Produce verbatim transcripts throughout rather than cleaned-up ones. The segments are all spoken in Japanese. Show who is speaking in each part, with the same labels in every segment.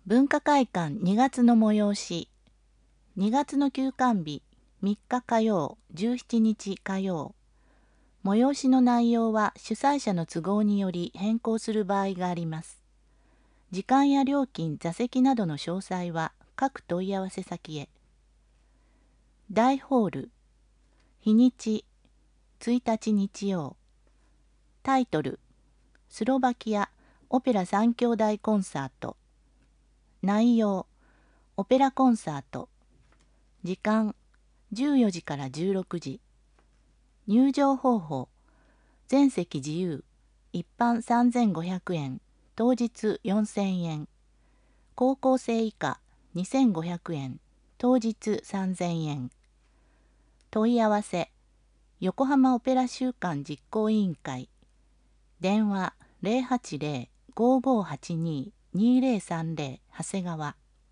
Speaker 1: 文化会館にがつの催し。にがつの休館日みっか火曜、じゅうしちにち火曜。催しの内容は主催者の都合により変更する場合があります。時間や料金、座席などの詳細は各問い合わせ先へ。大ホール。日にちついたち日曜。タイトルスロバキアオペラ三兄弟コンサート。内容オペラコンサート。時間じゅうよじからじゅうろくじ。入場方法全席自由。一般さんぜんごひゃくえん、当日よんせんえん。高校生以下にせんごひゃくえん、当日さんぜんえん。問い合わせ横浜オペラ週間実行委員会。電話 ゼロはちゼロ ごーごーはちにー にーゼロさんゼロ 長谷川。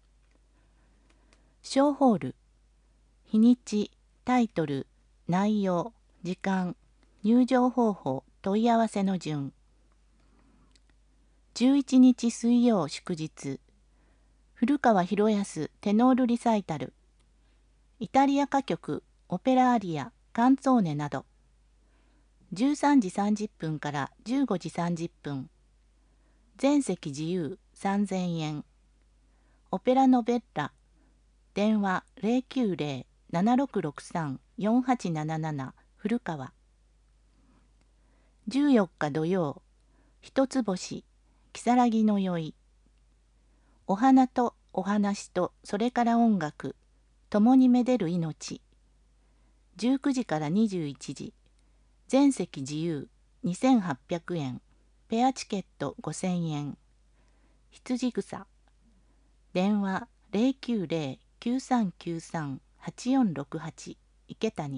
Speaker 1: 小ホール。日にち、タイトル、内容、時間、入場方法、問い合わせの順。じゅういちにち水曜祝日。古川博康テノールリサイタル。イタリア歌曲、オペラアリア、カンツォーネなど。じゅうさんじさんじゅっぷんからじゅうごじさんじゅっぷん。全席自由さんぜんえん。オペラノベッラ。電話 ゼロきゅうゼロ ななろくろくさん よんはちなななな 古川。じゅうよっか土曜。一つ星、如月の宵。お花とお話とそれから音楽、共にめでる命。じゅうくじからにじゅういちじ。全席自由にせんはっぴゃくえん。ペアチケットごせんえん。羊草。電話 ゼロきゅうゼロ きゅうさんきゅうさん はちよんろくはち 池谷。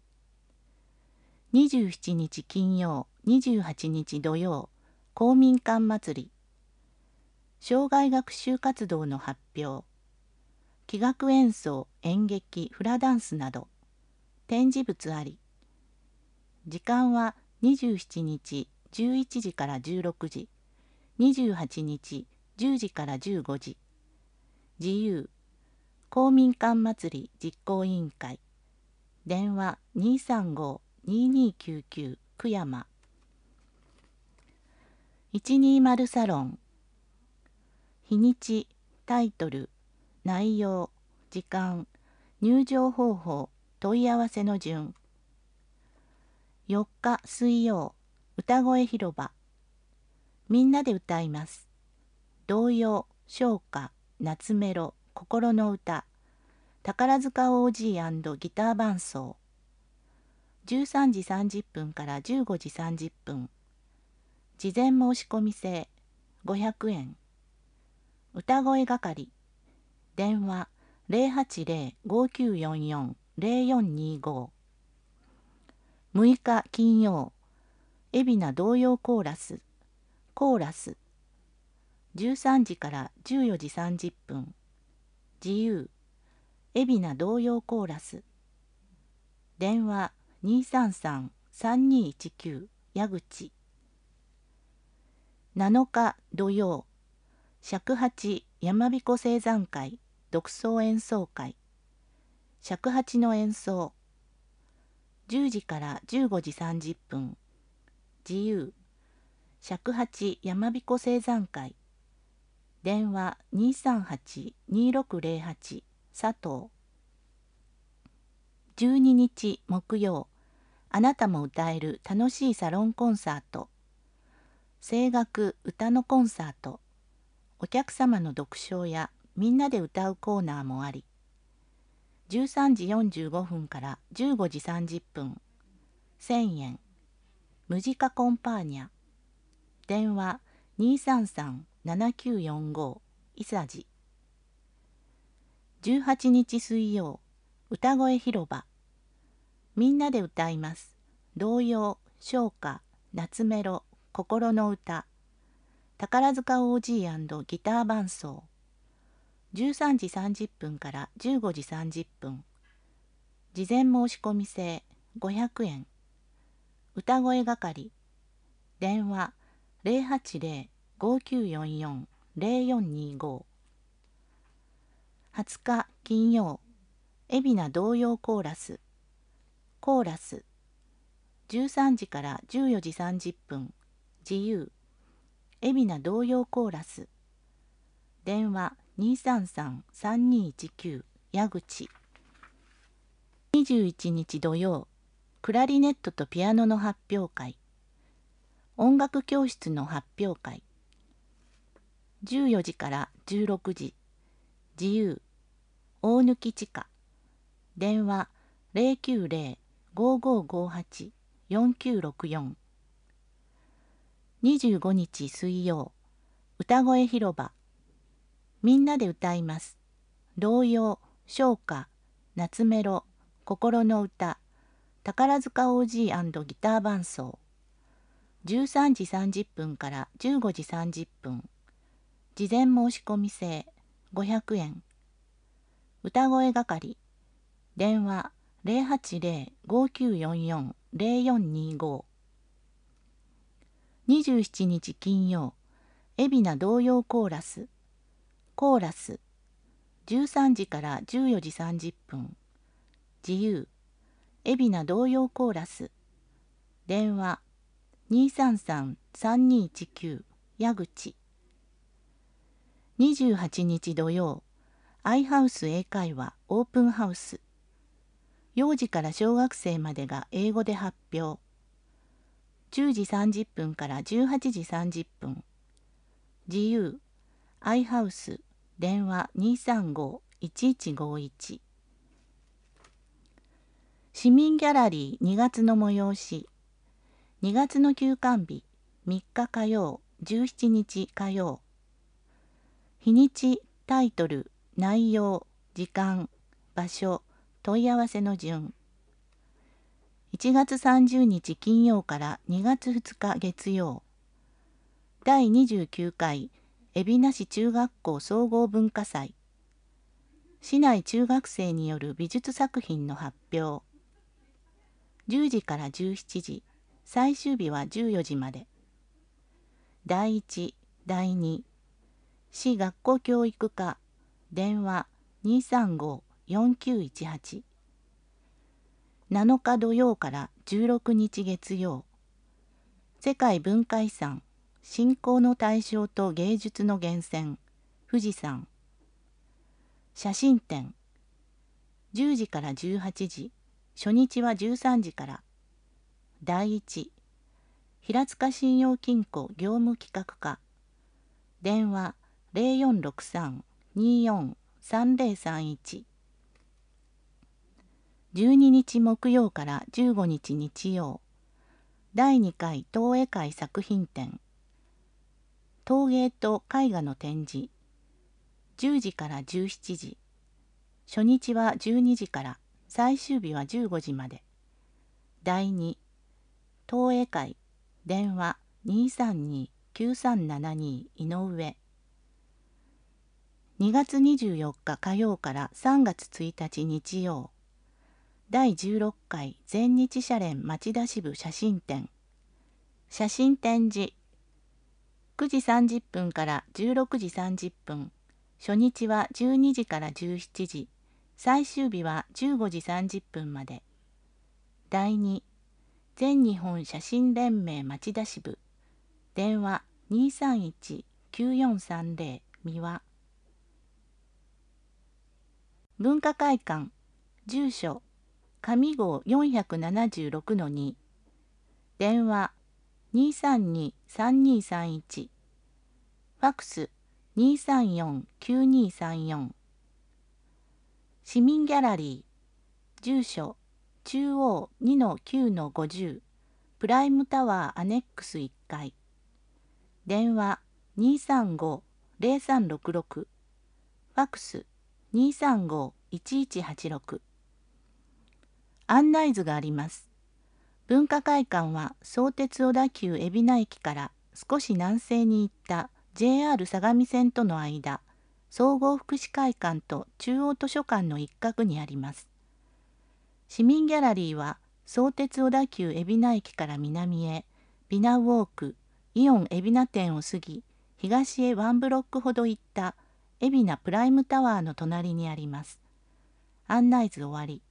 Speaker 1: にじゅうしちにち金曜、にじゅうはちにち土曜、公民館祭り。生涯学習活動の発表。器楽演奏、演劇、フラダンスなど。展示物あり。時間はにじゅうしちにちじゅういちじからじゅうろくじ、にじゅうはちにちじゅうじからじゅうごじ。自由。公民館祭り実行委員会。電話 にーさんご にーにーきゅうきゅう 久山。いちにーゼロサロン。日にち、タイトル、内容、時間、入場方法、問い合わせの順。よっか水曜、歌声広場。みんなで歌います。童謡、唱歌、夏メロ、心の歌。宝塚 オージー& ギター伴奏。じゅうさんじさんじゅっぷんからじゅうごじさんじゅっぷん。事前申し込み制ごひゃくえん。歌声係。電話 ゼロはちゼロ ごきゅうよんよん ゼロよんにご。むいか金曜、海老名童謡コーラス。コーラス。じゅうさんじからじゅうよじさんじゅっぷん。自由。海老名童謡コーラス。電話 にーさんさん さんにーいちきゅう 矢口。なのか土曜、尺八山彦青山会独奏演奏会。尺八の演奏。じゅうじからじゅうごじさんじゅっぷん。自由。尺八山彦青山会。電話 にーさんはち にーろくゼロはち 佐藤。じゅうににち木曜、あなたも歌える楽しいサロンコンサート。声楽歌のコンサート。お客様の読唱やみんなで歌うコーナーもあり。じゅうさんじよんじゅうごふんからじゅうごじさんじゅっぷん。せんえん。ムジカコンパーニャ。電話 にーさんさん ななきゅうよんご 伊佐治。じゅうはちにち水曜、歌声広場。みんなで歌います。童謡、唱歌、夏メロ、心の歌。宝塚 オージー& ギター伴奏。じゅうさんじさんじゅっぷんからじゅうごじさんじゅっぷん。事前申し込み制ごひゃくえん。歌声係。電話 ゼロはちゼロ ごきゅうよんよん ゼロよんにご。 はつか金曜、海老名童謡コーラス。コーラス。じゅうさんじからじゅうよじさんじゅっぷん、自由。海老名童謡コーラス。電話にさんさん さんにいちきゅう、矢口。にじゅういちにち土曜、クラリネットとピアノの発表会。音楽教室の発表会。じゅうよじからじゅうろくじ、自由。大貫地下。電話 ゼロきゅうゼロ ごーごーごーはち よんきゅうろくよん。にじゅうごにち水曜、歌声広場。みんなで歌います。童謡、唱歌、夏メロ、心の歌、宝塚 オージー& ギター伴奏。じゅうさんじさんじゅっぷんからじゅうごじさんじゅっぷん。事前申し込み制、ごひゃくえん。歌声係。電話 ゼロはちゼロ ごーきゅうよんよん ゼロよんにご。にじゅうしちにち金曜、海老名童謡コーラス。コーラス。じゅうさんじからじゅうよじさんじゅっぷん。自由。海老名童謡コーラス。電話にさんさん さんにいちきゅう、矢口。にじゅうはちにち土曜、アイハウス英会話オープンハウス。幼児から小学生までが英語で発表。じゅうじさんじゅっぷんからじゅうはちじさんじゅっぷん。自由。アイハウス。電話にさんご いちいちごいち。市民ギャラリーにがつの催し。にがつの休館日、みっか火曜、じゅうしちにち火曜。日にち、タイトル、内容、時間、場所、問い合わせの順。いちがつさんじゅうにち金曜からにがつふつか月曜。だいにじゅうきゅうかい海老名市中学校総合文化祭。市内中学生による美術作品の発表。じゅうじからじゅうしちじ、最終日はじゅうよじまで。だいいち、だいに、市学校教育課、電話にさんご よんきゅういちはち。なのか土曜からじゅうろくにち月曜。世界文化遺産、信仰の対象と芸術の源泉、富士山。写真展。じゅうじからじゅうはちじ、初日はじゅうさんじから。だいいち、平塚信用金庫業務企画課。電話ゼロよんろくさん にーよん さんゼロさんいち。じゅうににち木曜からじゅうごにち日曜。だいにかい陶絵会作品展。陶芸と絵画の展示。じゅうじからじゅうしちじ。初日はじゅうにじから、最終日はじゅうごじまで。だいに、陶絵会、電話にさんに きゅうさんななに 井上。にがつにじゅうよっか火曜からさんがつついたち日曜。だいじゅうろっかい全日社連町田支部写真展。写真展示。くじさんじゅっぷんからじゅうろくじさんじゅっぷん。初日はじゅうにじからじゅうしちじ。最終日はじゅうごじさんじゅっぷんまで。だいに、全日本写真連盟町田支部。電話にさんいち きゅうよんさんゼロ三輪。文化会館。住所上郷 よんななろくのに。電話にさんに さんにさんいち。ファクスにさんよん きゅうにさんよん。市民ギャラリー。住所中央 にのきゅうのごじゅう。プライムタワーアネックスいっかい。電話にさんご ゼロさんろくろく。ファクスにさんご いちいちはちろく。案内図があります。文化会館は相鉄小田急海老名駅から少し南西に行った ジェイアール 相模線との間、総合福祉会館と中央図書館の一角にあります。市民ギャラリーは相鉄小田急海老名駅から南へ、ビナウォーク、イオン海老名店を過ぎ、東へワンブロックほど行った海老名プライムタワーの隣にあります。案内図終わり。